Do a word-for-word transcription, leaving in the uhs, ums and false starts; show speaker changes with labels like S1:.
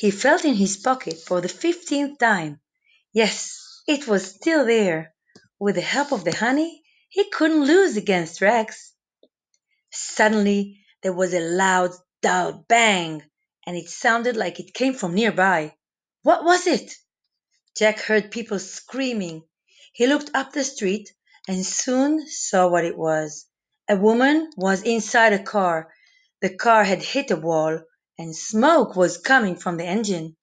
S1: He felt in his pocket for the fifteenth time. Yes, it was still there. With the help of the honey, he couldn't lose against Rex. Suddenly, there was a loud, dull bang, and it sounded like it came from nearby. What was it? Jack heard people screaming. He looked up the street and soon saw what it was. A woman was inside a car. The car had hit a wall, and smoke was coming from the engine.